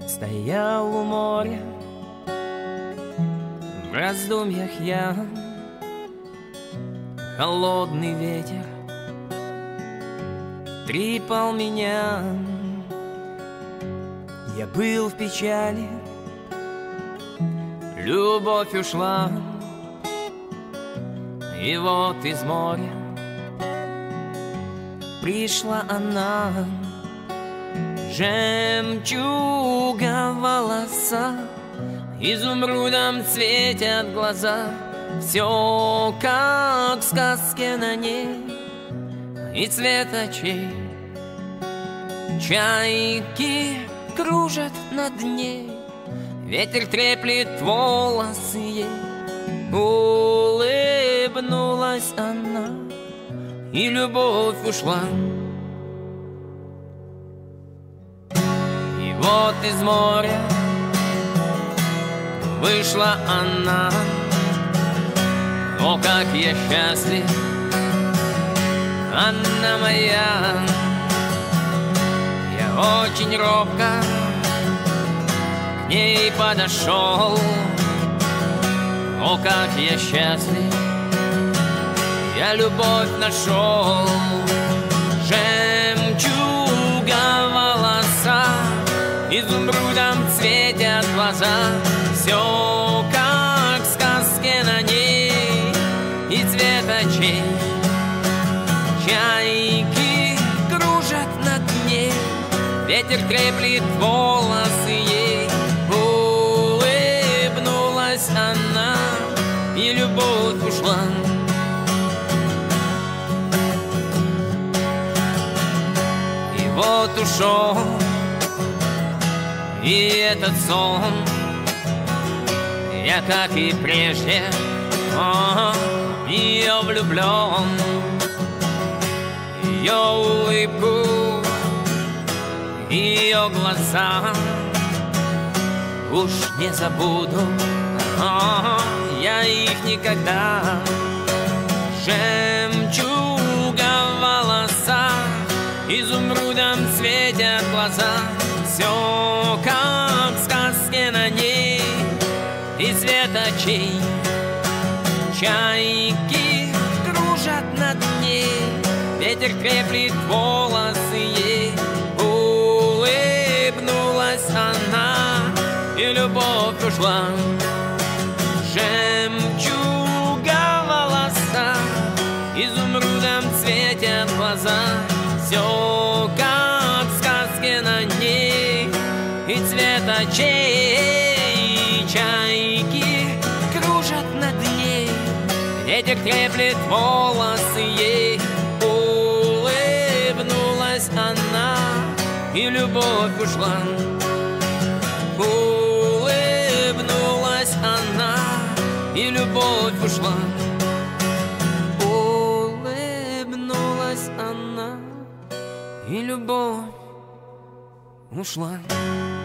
Стоял у моря, в раздумьях я. Холодный ветер трепал меня. Я был в печали, любовь ушла. И вот из моря пришла она. Жемчуга волоса, изумрудом светят глаза. Все как в сказке на ней, и цвет очей. Чайки кружат над ней, ветер треплет волосы ей. Улыбнулась она, и любовь ушла. И вот из моря вышла она. О, как я счастлив, Анна моя. Я очень робко к ней подошел. О, как я счастлив, я любовь нашел. Жемчуга волоса, изумрудом светят глаза. Все как в сказке на ней, и цвет очей. Чайки кружат над ней, ветер треплет волосы ей. Улыбнулась она, и любовь ушла. И вот ушел и этот сон. Я, как и прежде, в нее влюблен. Ее улыбку, ее глаза уж не забуду, я их никогда. Жемчуга в волосах, изумрудом светят глаза. Все как в сказке на ней, и цвет очей. Чайки кружат над ней, ветер треплет волосы ей. Улыбнулась она, и любовь ушла. Жемчуга в волосах, изумрудом светят глаза. Все как в сказке на ней, и цвет очей. Чайки кружат над ней, ветер треплет волосы ей. Улыбнулась она, и любовь ушла. Улыбнулась она, и любовь ушла. Улыбнулась она, и любовь ушла.